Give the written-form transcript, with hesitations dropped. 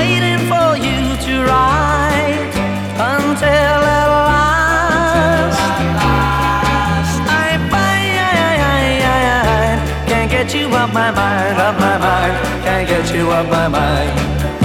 waiting for you to write until at last I find can't get you off my mind, can't get you off my mind.